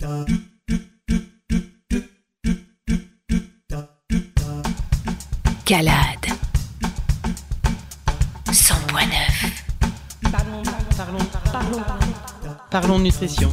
Calade 100.9. Parlons nutrition.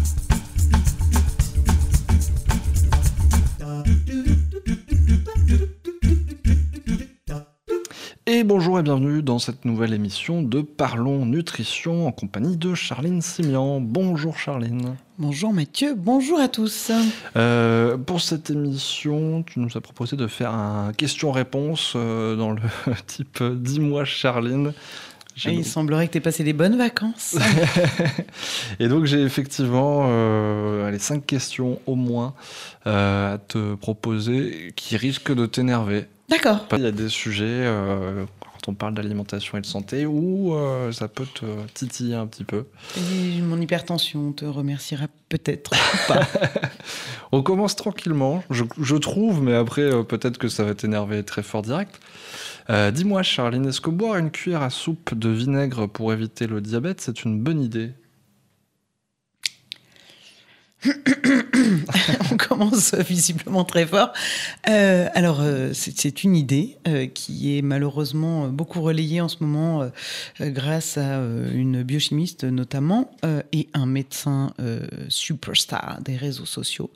Et bonjour et bienvenue dans cette nouvelle émission de Parlons Nutrition en compagnie de Charline Simian. Bonjour Charline. Bonjour Mathieu, bonjour à tous. Pour cette émission, tu nous as proposé de faire un question-réponse dans le type « Dis-moi Charline ». Il semblerait que tu aies passé des bonnes vacances. Et donc j'ai effectivement 5 questions au moins à te proposer qui risquent de t'énerver. D'accord. Il y a des sujets, quand on parle d'alimentation et de santé, où ça peut te titiller un petit peu. Et mon hypertension te remerciera peut-être ou pas. On commence tranquillement, je trouve, mais après peut-être que ça va t'énerver très fort direct. Dis-moi Charline, est-ce que boire une cuillère à soupe de vinaigre pour éviter le diabète, c'est une bonne idée ? On commence visiblement très fort. C'est une idée qui est malheureusement beaucoup relayée en ce moment grâce à une biochimiste notamment et un médecin superstar des réseaux sociaux.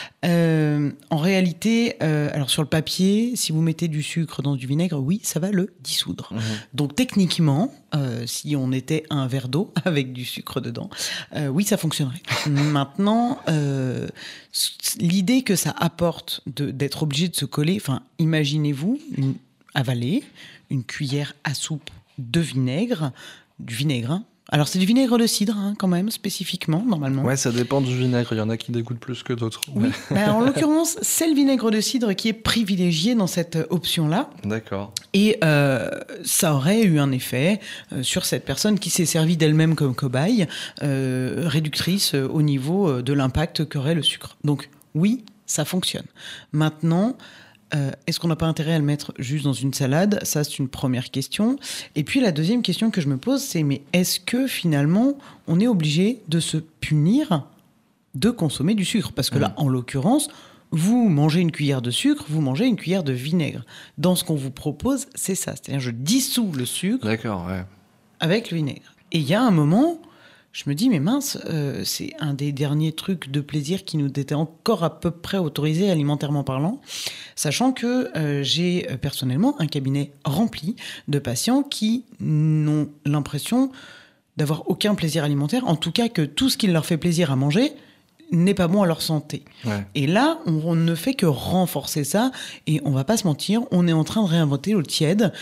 En réalité, sur le papier, si vous mettez du sucre dans du vinaigre, oui, ça va le dissoudre. Mmh. Donc techniquement, si on était un verre d'eau avec du sucre dedans, oui, ça fonctionnerait. Maintenant, l'idée que ça apporte d'être obligé de se coller, enfin, imaginez-vous avaler une cuillère à soupe de vinaigre, du vinaigre, hein. Alors, c'est du vinaigre de cidre, hein, quand même, spécifiquement, normalement. Ouais, ça dépend du vinaigre. Il y en a qui dégoûtent plus que d'autres. Oui, en l'occurrence, c'est le vinaigre de cidre qui est privilégié dans cette option-là. D'accord. Et ça aurait eu un effet sur cette personne qui s'est servie d'elle-même comme cobaye, réductrice au niveau de l'impact qu'aurait le sucre. Donc, oui, ça fonctionne. Maintenant... est-ce qu'on n'a pas intérêt à le mettre juste dans une salade ? Ça, c'est une première question. Et puis, la deuxième question que je me pose, c'est mais est-ce que, finalement, on est obligé de se punir de consommer du sucre ? Parce que là, en l'occurrence, vous mangez une cuillère de sucre, vous mangez une cuillère de vinaigre. Dans ce qu'on vous propose, c'est ça. C'est-à-dire, je dissous le sucre avec le vinaigre. Et il y a un moment... Je me dis, mais mince, c'est un des derniers trucs de plaisir qui nous était encore à peu près autorisé alimentairement parlant, sachant que j'ai personnellement un cabinet rempli de patients qui n'ont l'impression d'avoir aucun plaisir alimentaire, en tout cas que tout ce qui leur fait plaisir à manger n'est pas bon à leur santé. Ouais. Et là, on ne fait que renforcer ça, et on va pas se mentir, on est en train de réinventer l'eau tiède.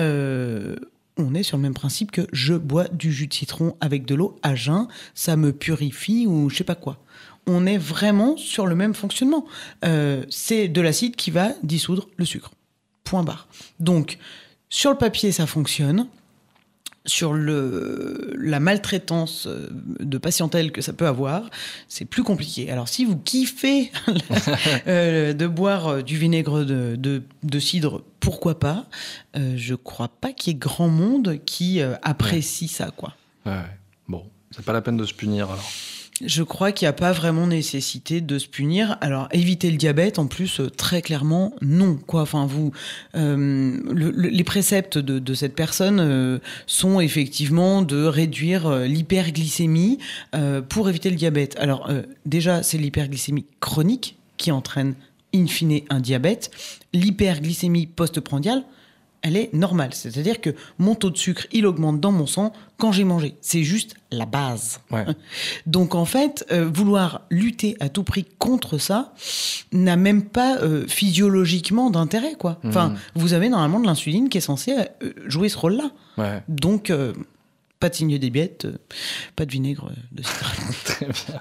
On est sur le même principe que je bois du jus de citron avec de l'eau à jeun, ça me purifie ou je sais pas quoi. On est vraiment sur le même fonctionnement. C'est de l'acide qui va dissoudre le sucre. Point barre. Donc, sur le papier, ça fonctionne. Sur la maltraitance de patientèle que ça peut avoir, c'est plus compliqué. Alors, si vous kiffez de boire du vinaigre de cidre, pourquoi pas ? Je crois pas qu'il y ait grand monde qui apprécie ça, quoi. Ouais. Bon, c'est pas la peine de se punir, alors. Je crois qu'il n'y a pas vraiment nécessité de se punir. Alors, éviter le diabète, en plus, très clairement, non, quoi. Enfin, les préceptes de cette personne sont effectivement de réduire l'hyperglycémie pour éviter le diabète. Alors, déjà, c'est l'hyperglycémie chronique qui entraîne in fine un diabète. L'hyperglycémie postprandiale, elle est normale. C'est-à-dire que mon taux de sucre, il augmente dans mon sang quand j'ai mangé. C'est juste la base. Ouais. Donc, en fait, vouloir lutter à tout prix contre ça n'a même pas physiologiquement d'intérêt, quoi. Enfin, vous avez normalement de l'insuline qui est censée jouer ce rôle-là. Ouais. Donc, pas de signe de diabète, pas de vinaigre de cidre. Très bien.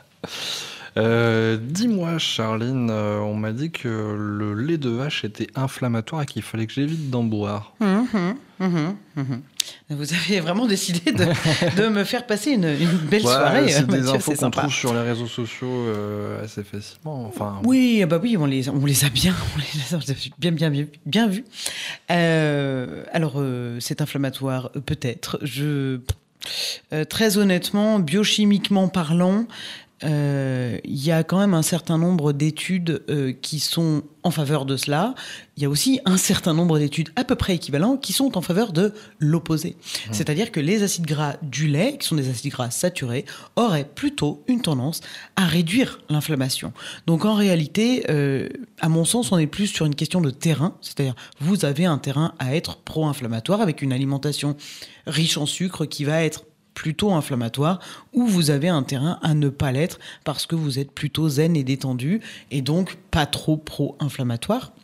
Dis-moi, Charline, on m'a dit que le lait de vache était inflammatoire et qu'il fallait que j'évite d'en boire. Vous avez vraiment décidé de me faire passer une belle soirée. C'est des Mathieu, infos qu'on trouve sur les réseaux sociaux assez facilement. Enfin, oui, bah oui, on les a bien vus. C'est inflammatoire, peut-être. Très honnêtement, biochimiquement parlant, il y a quand même un certain nombre d'études qui sont en faveur de cela. Il y a aussi un certain nombre d'études à peu près équivalents qui sont en faveur de l'opposé. C'est-à-dire que les acides gras du lait, qui sont des acides gras saturés, auraient plutôt une tendance à réduire l'inflammation. Donc en réalité, à mon sens, on est plus sur une question de terrain. C'est-à-dire, vous avez un terrain à être pro-inflammatoire avec une alimentation riche en sucre qui va être plutôt inflammatoire, ou vous avez un terrain à ne pas l'être parce que vous êtes plutôt zen et détendu et donc pas trop pro-inflammatoire.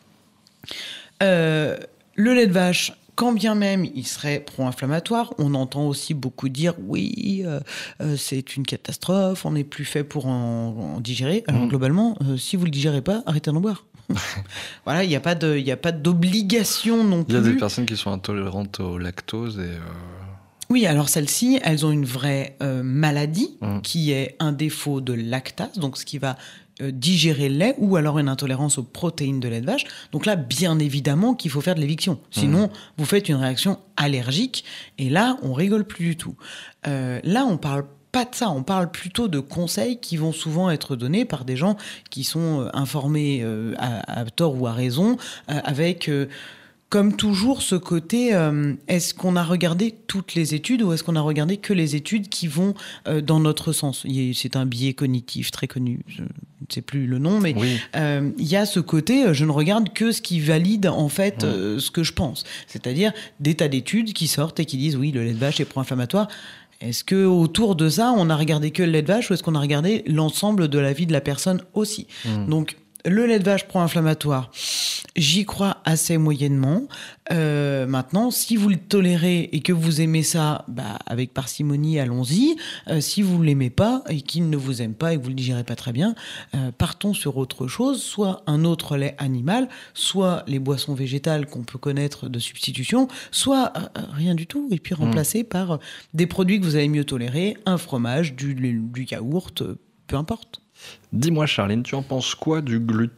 Le lait de vache, quand bien même il serait pro-inflammatoire, on entend aussi beaucoup dire oui, c'est une catastrophe, on n'est plus fait pour en digérer. Alors globalement, si vous le digérez pas, arrêtez d'en boire. Voilà, il n'y a pas d'obligation non plus. Il y a des personnes qui sont intolérantes au lactose et oui, alors celles-ci, elles ont une vraie maladie qui est un défaut de lactase, donc ce qui va digérer le lait, ou alors une intolérance aux protéines de lait de vache. Donc là, bien évidemment qu'il faut faire de l'éviction. Sinon, vous faites une réaction allergique, et là, on rigole plus du tout. Là, on parle pas de ça, on parle plutôt de conseils qui vont souvent être donnés par des gens qui sont informés à tort ou à raison, avec... comme toujours, ce côté, est-ce qu'on a regardé toutes les études ou est-ce qu'on a regardé que les études qui vont dans notre sens ? C'est un biais cognitif très connu, je ne sais plus le nom, mais oui. Y a ce côté, je ne regarde que ce qui valide en fait ce que je pense. C'est-à-dire des tas d'études qui sortent et qui disent oui, le lait de vache est pro-inflammatoire. Est-ce que autour de ça, on a regardé que le lait de vache ou est-ce qu'on a regardé l'ensemble de la vie de la personne aussi ? Donc, le lait de vache pro-inflammatoire, j'y crois assez moyennement. Maintenant, si vous le tolérez et que vous aimez ça, avec parcimonie, allons-y. Si vous ne l'aimez pas et qu'il ne vous aime pas et que vous ne le digérez pas très bien, partons sur autre chose, soit un autre lait animal, soit les boissons végétales qu'on peut connaître de substitution, soit rien du tout, et puis remplacer par des produits que vous allez mieux tolérer, un fromage, du yaourt, peu importe. Dis-moi, Charline, tu en penses quoi du gluten ?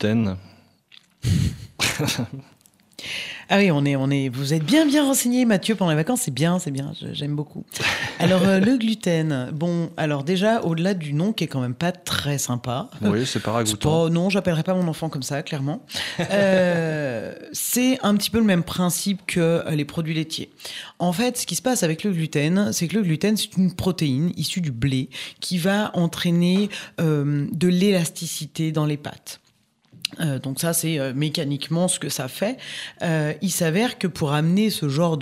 Ah oui, vous êtes bien renseigné, Mathieu, pendant les vacances, c'est bien, j'aime beaucoup. Alors, le gluten, bon, alors déjà, au-delà du nom qui est quand même pas très sympa. Oui, c'est pas ragoûtant. Non, j'appellerai pas mon enfant comme ça, clairement. C'est un petit peu le même principe que les produits laitiers. En fait, ce qui se passe avec le gluten, c'est que le gluten, c'est une protéine issue du blé qui va entraîner de l'élasticité dans les pâtes. Donc ça, c'est mécaniquement ce que ça fait. Il s'avère que pour amener ce genre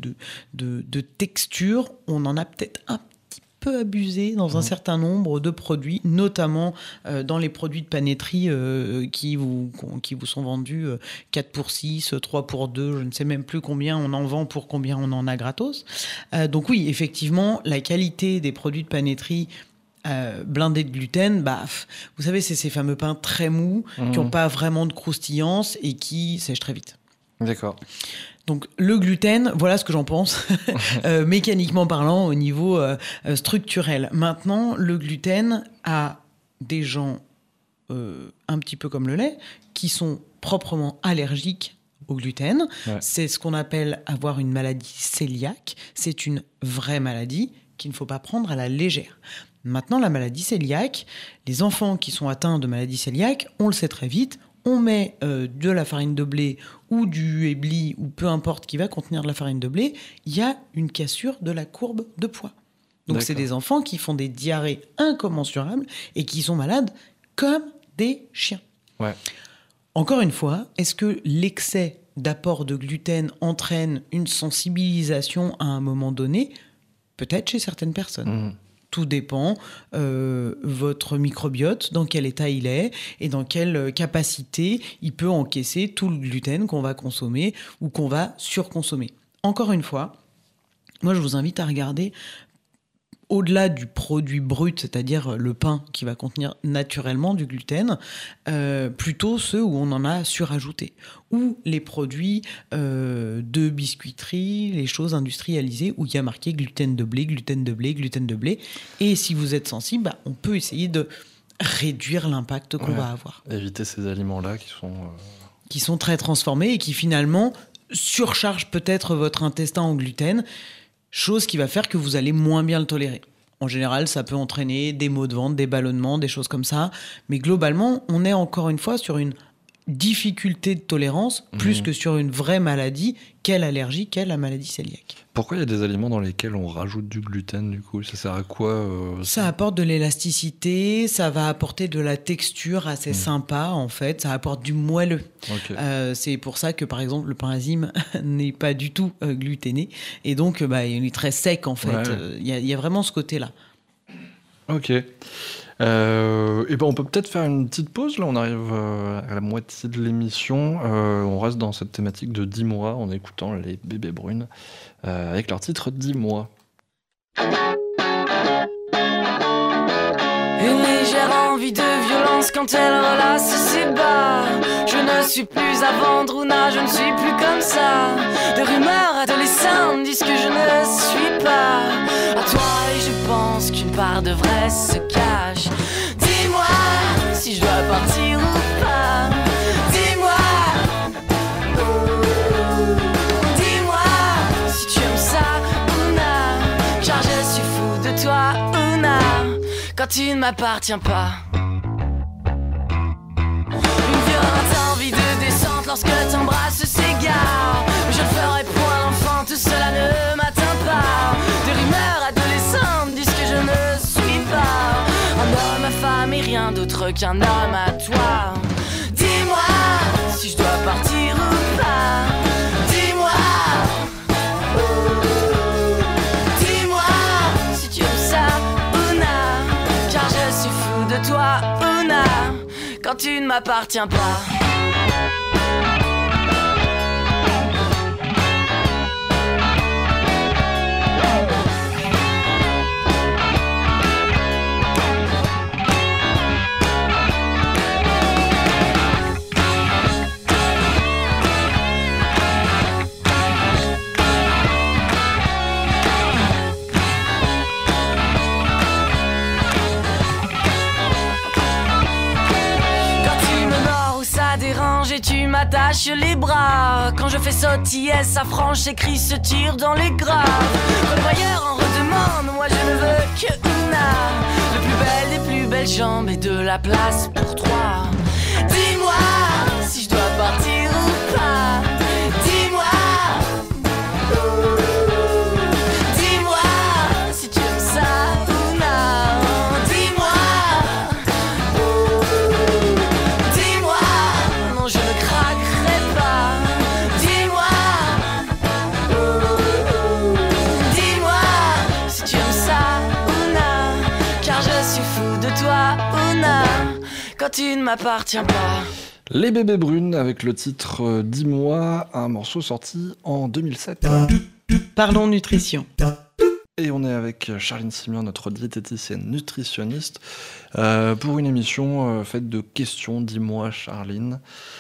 de texture, on en a peut-être un petit peu abusé dans un certain nombre de produits, notamment dans les produits de panetterie qui vous sont vendus 4 pour 6, 3 pour 2, je ne sais même plus combien on en vend pour combien on en a gratos. Donc oui, effectivement, la qualité des produits de panetterie blindés de gluten, vous savez, c'est ces fameux pains très mous qui n'ont pas vraiment de croustillance et qui sèchent très vite. D'accord. Donc le gluten, voilà ce que j'en pense, mécaniquement parlant, au niveau structurel. Maintenant, le gluten a des gens, un petit peu comme le lait, qui sont proprement allergiques au gluten. Ouais. C'est ce qu'on appelle avoir une maladie cœliaque. C'est une vraie maladie qu'il ne faut pas prendre à la légère. Maintenant, la maladie cœliaque, les enfants qui sont atteints de maladie cœliaque, on le sait très vite, on met de la farine de blé ou du ébli ou peu importe qui va contenir de la farine de blé, il y a une cassure de la courbe de poids. Donc D'accord. C'est des enfants qui font des diarrhées incommensurables et qui sont malades comme des chiens. Ouais. Encore une fois, est-ce que l'excès d'apport de gluten entraîne une sensibilisation à un moment donné ? Peut-être chez certaines personnes. Tout dépend votre microbiote, dans quel état il est et dans quelle capacité il peut encaisser tout le gluten qu'on va consommer ou qu'on va surconsommer. Encore une fois, moi je vous invite à regarder au-delà du produit brut, c'est-à-dire le pain qui va contenir naturellement du gluten, plutôt ceux où on en a surajouté, ou les produits de biscuiterie, les choses industrialisées où il y a marqué gluten de blé, gluten de blé, gluten de blé. Et si vous êtes sensible, on peut essayer de réduire l'impact qu'on va avoir. Éviter ces aliments-là qui sont très transformés et qui finalement surchargent peut-être votre intestin en gluten, chose qui va faire que vous allez moins bien le tolérer. En général, ça peut entraîner des maux de ventre, des ballonnements, des choses comme ça. Mais globalement, on est encore une fois sur une difficulté de tolérance plus que sur une vraie maladie. Quelle allergie, quelle la maladie cœliaque. Pourquoi il y a des aliments dans lesquels on rajoute du gluten, du coup? Ça sert à quoi Ça apporte de l'élasticité, ça va apporter de la texture assez sympa, en fait. Ça apporte du moelleux. Ok. C'est pour ça que, par exemple, le pain azime n'est pas du tout gluténé. Et donc, il est très sec, en fait. Ouais. Il y a vraiment ce côté-là. Ok. Et ben on peut peut-être faire une petite pause. Là, on arrive à la moitié de l'émission. On reste dans cette thématique de 10 mois en écoutant les Bébés Brunes avec leur titre 10 mois. Une légère envie de violence quand elle relasse ses bas. Je ne suis plus à vendre, Ouna, je ne suis plus comme ça. De rumeurs adolescentes disent que je ne suis pas à toi. Et je pense qu'une part de vrai se cache. Dis-moi si je dois partir ou pas. Dis-moi, dis-moi si tu aimes ça, Ouna. Car je suis fou de toi, Ouna. Quand tu ne m'appartiens pas. Une violente envie de descente lorsque t'embrasses s'égare. Mais je ne ferai point l'enfant, tout cela ne m'atteint pas. Des rumeurs adolescentes disent que je ne suis pas un homme à femme et rien d'autre qu'un homme à toi. Dis-moi si je dois partir ou pas. Dis-moi, dis-moi si tu aimes ça, Ouna. Car je suis fou de toi, Ouna. Quand tu ne m'appartiens pas. Et tu m'attaches les bras. Quand je fais sautiller sa franche, ses cris se tirent dans les graves. Quand le voyeur en redemande, moi je ne veux que Ouna. Le plus belle des plus belles jambes et de la place pour trois. Dis-moi si je dois partir ou pas. Dis-moi, dis-moi si tu aimes ça, Ouna. Dis-moi, je ne craquerai pas. Dis-moi, dis-moi si tu aimes ça, Ouna. Car je suis fou de toi, Ouna. Quand tu ne m'appartiens pas. Les Bébés Brunes avec le titre 10 mois, un morceau sorti en 2007. Parlons nutrition. Et on est avec Charline Simian, notre diététicienne nutritionniste, pour une émission faite de questions. Dis-moi, Charline.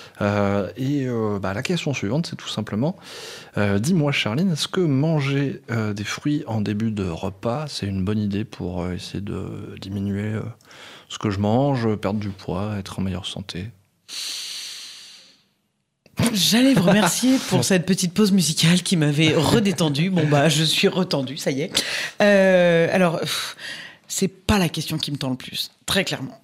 La question suivante, c'est tout simplement dis-moi, Charline, est-ce que manger des fruits en début de repas, c'est une bonne idée pour essayer de diminuer ce que je mange, perdre du poids, être en meilleure santé? J'allais vous remercier pour cette petite pause musicale qui m'avait redétendue. Je suis retendue, ça y est. Alors, c'est pas la question qui me tend le plus, très clairement.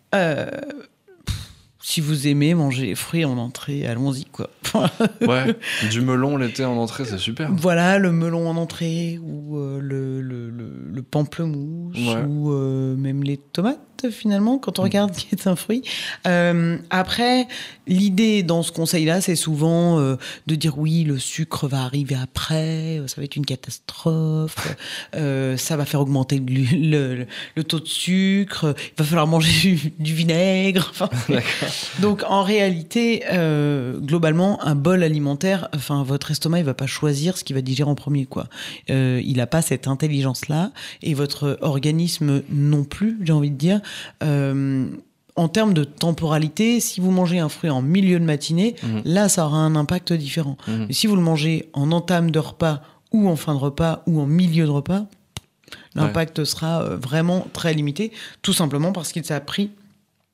Si vous aimez manger les fruits en entrée, allons-y, quoi. Ouais, du melon l'été en entrée, c'est super. Voilà, le melon en entrée, ou le pamplemousse, ouais. ou même les tomates, finalement, quand on regarde qui est un fruit. Après, l'idée dans ce conseil-là, c'est souvent de dire oui, le sucre va arriver après, ça va être une catastrophe, ça va faire augmenter le taux de sucre, il va falloir manger du vinaigre. D'accord. Donc, en réalité, globalement, un bol alimentaire, votre estomac, il va pas choisir ce qu'il va digérer en premier, quoi. Il n'a pas cette intelligence-là, et votre organisme non plus, j'ai envie de dire. En termes de temporalité, si vous mangez un fruit en milieu de matinée, là, ça aura un impact différent. Mais si vous le mangez en entame de repas, ou en fin de repas, ou en milieu de repas, l'impact sera vraiment très limité, tout simplement parce qu'il s'est pris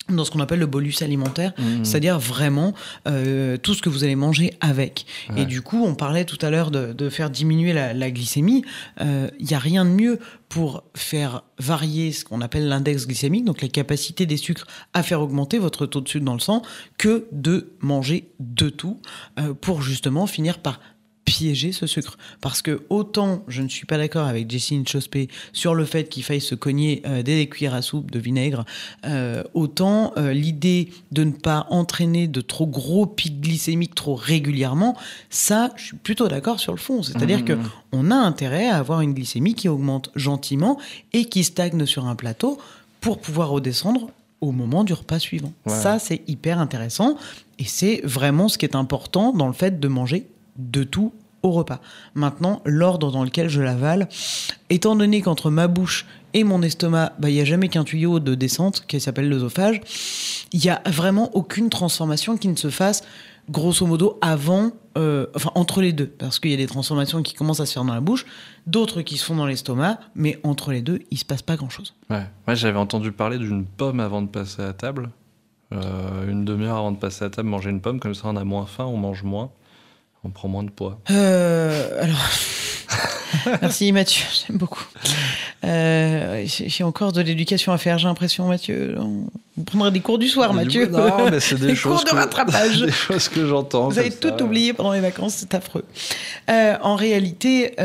dans ce qu'on appelle le bolus alimentaire, c'est-à-dire vraiment tout ce que vous allez manger avec. Ouais. Et du coup, on parlait tout à l'heure de faire diminuer la glycémie. Il n'y a rien de mieux pour faire varier ce qu'on appelle l'index glycémique, donc la capacité des sucres à faire augmenter votre taux de sucre dans le sang, que de manger de tout pour justement finir par piéger ce sucre. Parce que autant je ne suis pas d'accord avec Jessine Chospé sur le fait qu'il faille se cogner des cuillères à soupe de vinaigre, autant l'idée de ne pas entraîner de trop gros pics glycémiques trop régulièrement, ça, je suis plutôt d'accord sur le fond. C'est-à-dire qu'on a intérêt à avoir une glycémie qui augmente gentiment et qui stagne sur un plateau pour pouvoir redescendre au moment du repas suivant. Ouais. Ça, c'est hyper intéressant et c'est vraiment ce qui est important dans le fait de manger de tout au repas. Maintenant, l'ordre dans lequel je l'avale, étant donné qu'entre ma bouche et mon estomac, il n'y a jamais qu'un tuyau de descente qui s'appelle l'œsophage, il n'y a vraiment aucune transformation qui ne se fasse grosso modo avant, entre les deux, parce qu'il y a des transformations qui commencent à se faire dans la bouche, d'autres qui se font dans l'estomac, mais entre les deux, il ne se passe pas grand-chose. Ouais. Moi, j'avais entendu parler d'une pomme avant de passer à table. Une demi-heure avant de passer à table, manger une pomme, comme ça on a moins faim, on mange moins. On prend moins de poids. Alors, merci Mathieu, j'aime beaucoup. J'ai encore de l'éducation à faire, j'ai l'impression, Mathieu. Vous prendrez des cours du soir, Mathieu. Non, mais c'est des choses cours de rattrapage. Des choses que j'entends. Vous avez tout oublié pendant les vacances, c'est affreux. En réalité,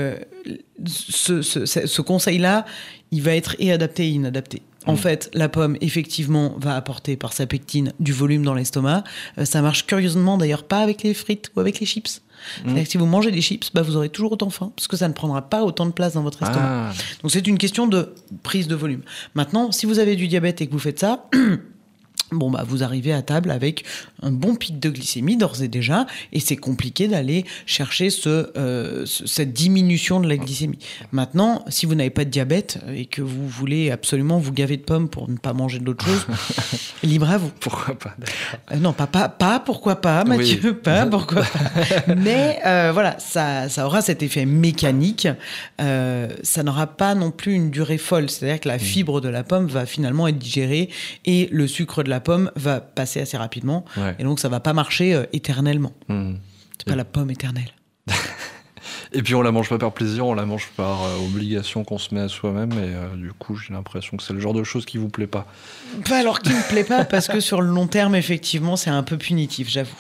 ce conseil-là, il va être et adapté et inadapté. En fait, la pomme, effectivement, va apporter par sa pectine du volume dans l'estomac. Ça marche curieusement, d'ailleurs, pas avec les frites ou avec les chips. C'est-à-dire que si vous mangez des chips, vous aurez toujours autant faim, parce que ça ne prendra pas autant de place dans votre estomac. Donc, c'est une question de prise de volume. Maintenant, si vous avez du diabète et que vous faites ça... vous arrivez à table avec un bon pic de glycémie d'ores et déjà, et c'est compliqué d'aller chercher cette diminution de la glycémie. Maintenant, si vous n'avez pas de diabète et que vous voulez absolument vous gaver de pommes pour ne pas manger d'autre chose, libre à vous. Pourquoi pas, d'accord. Non, pas pourquoi pas, Mathieu, oui. Pas pourquoi pas. Mais voilà, ça aura cet effet mécanique. Ça n'aura pas non plus une durée folle, c'est-à-dire que la fibre de la pomme va finalement être digérée et le sucre de la pomme va passer assez rapidement, et donc ça va pas marcher éternellement. C'est pas la pomme éternelle. Et puis on la mange pas par plaisir, on la mange par obligation qu'on se met à soi-même, et du coup j'ai l'impression que c'est le genre de choses qui vous plaît pas. Alors qui me plaît pas, parce que sur le long terme effectivement c'est un peu punitif, j'avoue.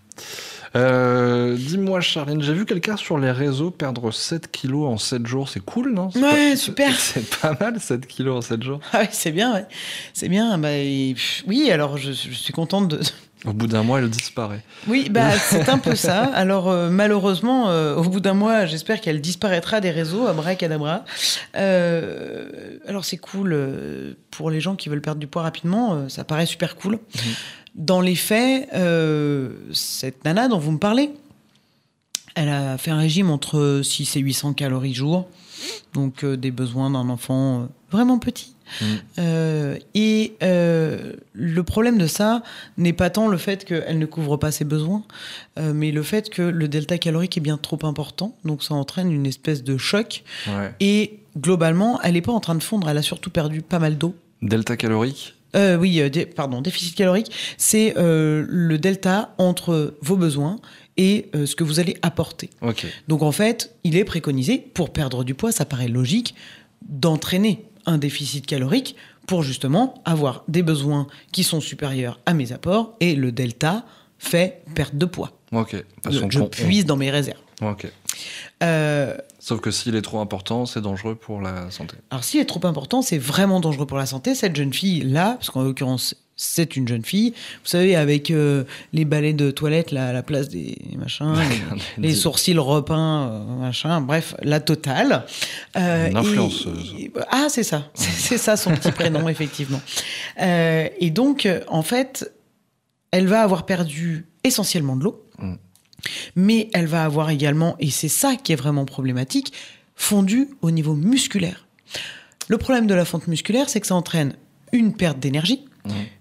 Dis-moi Charline, j'ai vu quelqu'un sur les réseaux perdre 7 kilos en 7 jours, c'est cool, non? Super. C'est pas mal 7 kilos en 7 jours. Ah oui, c'est bien, ouais. C'est bien. Oui, alors je suis contente de... Au bout d'un mois, elle disparaît. Oui, c'est un peu ça. Alors malheureusement, au bout d'un mois, j'espère qu'elle disparaîtra des réseaux, abracadabra. Alors c'est cool pour les gens qui veulent perdre du poids rapidement, ça paraît super cool. Dans les faits, cette nana dont vous me parlez, elle a fait un régime entre 6 et 800 calories jour, donc des besoins d'un enfant vraiment petit. Et le problème de ça n'est pas tant le fait qu'elle ne couvre pas ses besoins, mais le fait que le delta calorique est bien trop important, donc ça entraîne une espèce de choc. Et globalement, elle n'est pas en train de fondre, elle a surtout perdu pas mal d'eau. Delta calorique ? Déficit calorique, c'est le delta entre vos besoins et ce que vous allez apporter. Okay. Donc en fait, il est préconisé, pour perdre du poids, ça paraît logique, d'entraîner un déficit calorique pour justement avoir des besoins qui sont supérieurs à mes apports, et le delta fait perte de poids. Okay. Je puise dans mes réserves. Okay. Sauf que s'il est trop important, c'est dangereux pour la santé. Alors s'il est trop important, c'est vraiment dangereux pour la santé. Cette jeune fille-là, parce qu'en l'occurrence, c'est une jeune fille, vous savez, avec les balais de toilette, la place des machins, les sourcils repeints, bref, la totale. Une influenceuse. C'est ça. C'est ça son petit prénom, effectivement. Et donc, en fait, elle va avoir perdu essentiellement de l'eau. Mais elle va avoir également, et c'est ça qui est vraiment problématique, fondu au niveau musculaire. Le problème de la fonte musculaire, c'est que ça entraîne une perte d'énergie,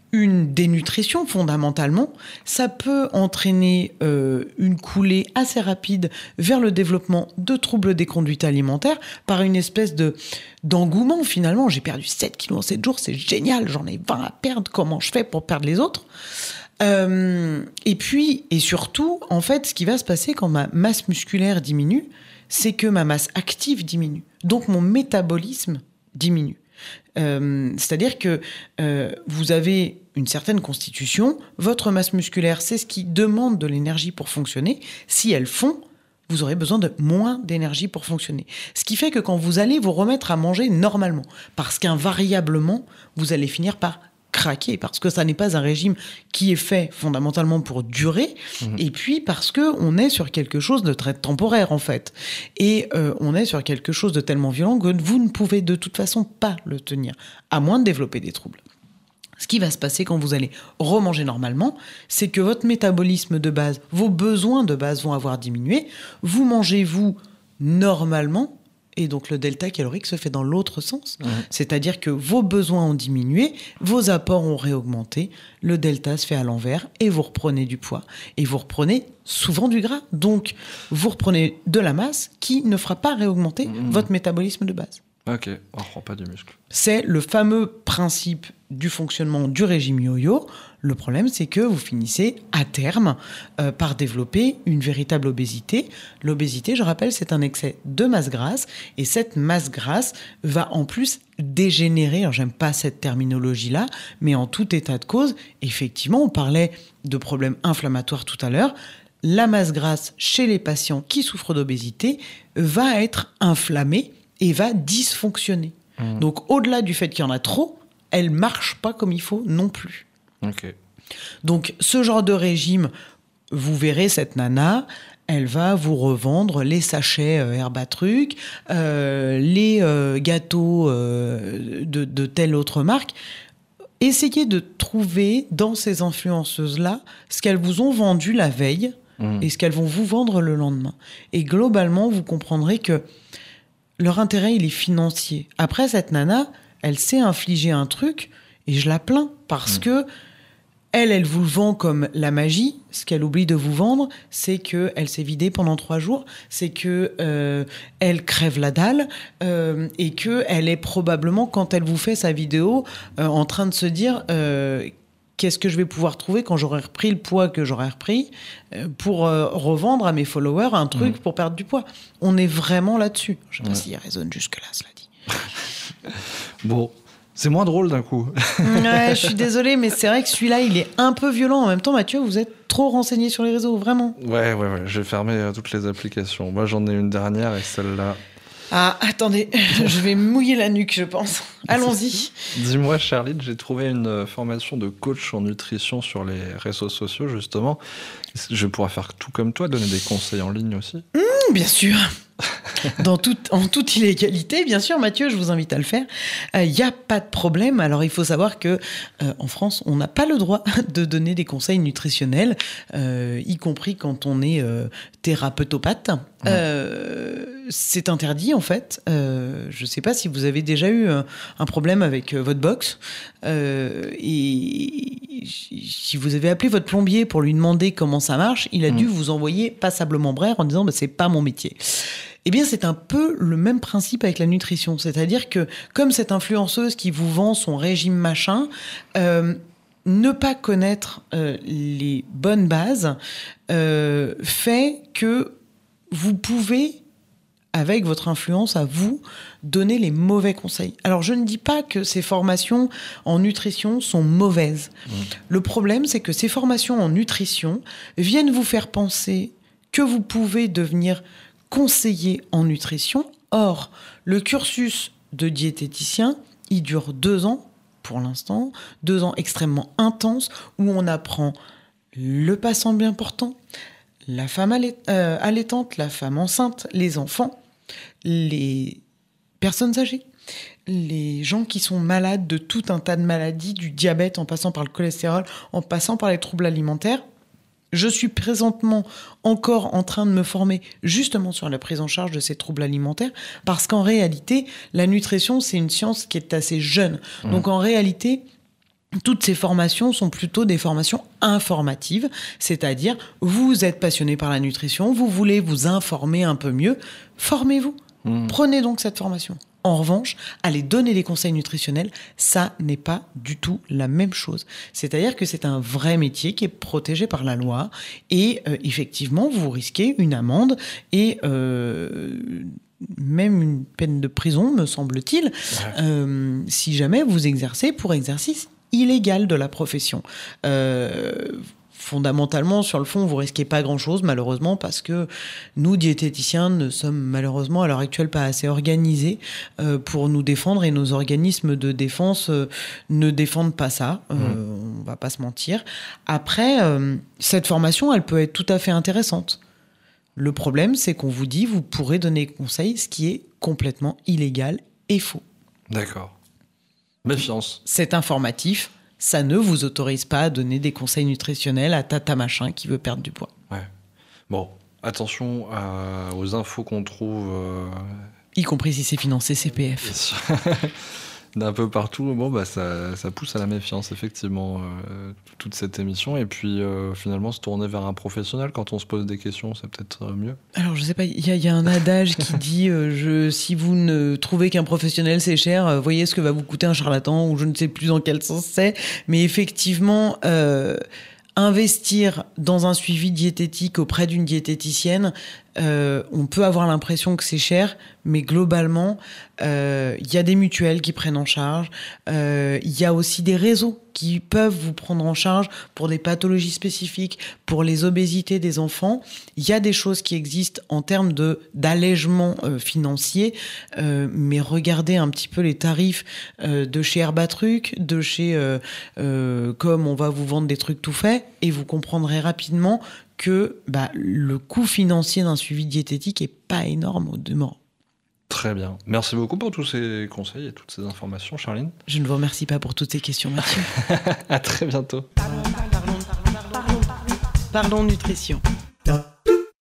une dénutrition fondamentalement, ça peut entraîner une coulée assez rapide vers le développement de troubles des conduites alimentaires par une espèce d'engouement finalement. J'ai perdu 7 kilos en 7 jours, c'est génial, j'en ai 20 à perdre, comment je fais pour perdre les autres ? Et surtout, en fait, ce qui va se passer quand ma masse musculaire diminue, c'est que ma masse active diminue. Donc mon métabolisme diminue. C'est-à-dire que vous avez une certaine constitution, votre masse musculaire, c'est ce qui demande de l'énergie pour fonctionner. Si elle fond, vous aurez besoin de moins d'énergie pour fonctionner. Ce qui fait que quand vous allez vous remettre à manger normalement, parce qu'invariablement, vous allez finir par craquer, parce que ça n'est pas un régime qui est fait fondamentalement pour durer, et puis parce qu'on est sur quelque chose de très temporaire en fait. Et on est sur quelque chose de tellement violent que vous ne pouvez de toute façon pas le tenir, à moins de développer des troubles. Ce qui va se passer quand vous allez remanger normalement, c'est que votre métabolisme de base, vos besoins de base vont avoir diminué, vous mangez vous normalement, et donc le delta calorique se fait dans l'autre sens. C'est-à-dire que vos besoins ont diminué, vos apports ont réaugmenté, le delta se fait à l'envers et vous reprenez du poids. Et vous reprenez souvent du gras. Donc vous reprenez de la masse qui ne fera pas réaugmenter votre métabolisme de base. Ok, on ne reprend pas du muscle. C'est le fameux principe du fonctionnement du régime yo-yo. Le problème, c'est que vous finissez à terme par développer une véritable obésité. L'obésité, je rappelle, c'est un excès de masse grasse. Et cette masse grasse va en plus dégénérer. Alors, j'aime pas cette terminologie-là, mais en tout état de cause, effectivement, on parlait de problèmes inflammatoires tout à l'heure. La masse grasse chez les patients qui souffrent d'obésité va être inflammée et va dysfonctionner. Donc, au-delà du fait qu'il y en a trop, elle marche pas comme il faut non plus. Ok. Donc, ce genre de régime, vous verrez cette nana, elle va vous revendre les sachets Herbatruc, les gâteaux de telle autre marque. Essayez de trouver dans ces influenceuses-là ce qu'elles vous ont vendu la veille et ce qu'elles vont vous vendre le lendemain. Et globalement, vous comprendrez que leur intérêt, il est financier. Après, cette nana, elle s'est infligé un truc, et je la plains, parce que elle vous le vend comme la magie. Ce qu'elle oublie de vous vendre, c'est qu'elle s'est vidée pendant 3 jours, c'est qu'elle crève la dalle, et qu'elle est probablement, quand elle vous fait sa vidéo, en train de se dire... qu'est-ce que je vais pouvoir trouver quand j'aurai repris le poids que j'aurai repris pour revendre à mes followers un truc pour perdre du poids. On est vraiment là-dessus. Je ne sais pas s'il résonne jusque-là, cela dit. Bon, c'est moins drôle d'un coup. Ouais, je suis désolée, mais c'est vrai que celui-là, il est un peu violent. En même temps, Mathieu, vous êtes trop renseigné sur les réseaux, vraiment. Ouais, j'ai fermé toutes les applications. Moi, j'en ai une dernière et celle-là... Ah, attendez, je vais mouiller la nuque, je pense. Allons-y. Dis-moi, Charline, j'ai trouvé une formation de coach en nutrition sur les réseaux sociaux, justement. Je pourrais faire tout comme toi, donner des conseils en ligne aussi. Bien sûr. En toute illégalité, bien sûr, Mathieu, je vous invite à le faire. Il n'y a pas de problème. Alors, il faut savoir que en France, on n'a pas le droit de donner des conseils nutritionnels, y compris quand on est thérapeutopathe. C'est interdit, en fait. Je ne sais pas si vous avez déjà eu un problème avec votre box. Et si vous avez appelé votre plombier pour lui demander comment ça marche, il a dû vous envoyer passablement brère en disant c'est pas mon métier. Eh bien, c'est un peu le même principe avec la nutrition. C'est-à-dire que, comme cette influenceuse qui vous vend son régime machin, ne pas connaître les bonnes bases fait que vous pouvez, avec votre influence à vous, donner les mauvais conseils. Alors, je ne dis pas que ces formations en nutrition sont mauvaises. Le problème, c'est que ces formations en nutrition viennent vous faire penser que vous pouvez devenir conseiller en nutrition. Or, le cursus de diététicien, il dure 2 ans, pour l'instant, 2 ans extrêmement intenses, où on apprend le patient bien portant, la femme allaitante, la femme enceinte, les enfants, les personnes âgées, les gens qui sont malades de tout un tas de maladies, du diabète en passant par le cholestérol, en passant par les troubles alimentaires. Je suis présentement encore en train de me former justement sur la prise en charge de ces troubles alimentaires, parce qu'en réalité, la nutrition, c'est une science qui est assez jeune. Donc en réalité, toutes ces formations sont plutôt des formations informatives, c'est-à-dire vous êtes passionné par la nutrition, vous voulez vous informer un peu mieux, formez-vous. Prenez donc cette formation. En revanche, aller donner des conseils nutritionnels, ça n'est pas du tout la même chose. C'est-à-dire que c'est un vrai métier qui est protégé par la loi et effectivement, vous risquez une amende et même une peine de prison, me semble-t-il, si jamais vous exercez pour exercice illégal de la profession. Fondamentalement, sur le fond, vous risquez pas grand-chose, malheureusement, parce que nous, diététiciens, ne sommes malheureusement à l'heure actuelle pas assez organisés pour nous défendre, et nos organismes de défense ne défendent pas ça. On va pas se mentir. Après, cette formation, elle peut être tout à fait intéressante. Le problème, c'est qu'on vous dit, vous pourrez donner conseil, ce qui est complètement illégal et faux. D'accord. Méfiance. C'est informatif. Ça ne vous autorise pas à donner des conseils nutritionnels à tata machin qui veut perdre du poids. Ouais. Bon, attention aux infos qu'on trouve. Y compris si c'est financé CPF. D'un peu partout. Bon, bah, ça pousse à la méfiance, effectivement, toute cette émission. Et puis, finalement, se tourner vers un professionnel quand on se pose des questions, c'est peut-être mieux. Alors, je sais pas, il y a un adage qui dit si vous ne trouvez qu'un professionnel c'est cher, voyez ce que va vous coûter un charlatan, ou je ne sais plus dans quel sens c'est. Mais effectivement, investir dans un suivi diététique auprès d'une diététicienne, on peut avoir l'impression que c'est cher, mais globalement, y a des mutuelles qui prennent en charge. Il y a aussi des réseaux qui peuvent vous prendre en charge pour des pathologies spécifiques, pour les obésités des enfants. Il y a des choses qui existent en termes d'allègement financier, mais regardez un petit peu les tarifs de chez Herbatruc, de chez comme on va vous vendre des trucs tout faits, et vous comprendrez rapidement que le coût financier d'un suivi diététique est pas énorme au demeurant. Très bien. Merci beaucoup pour tous ces conseils et toutes ces informations, Charline. Je ne vous remercie pas pour toutes ces questions, Mathieu. À très bientôt. Parlons nutrition.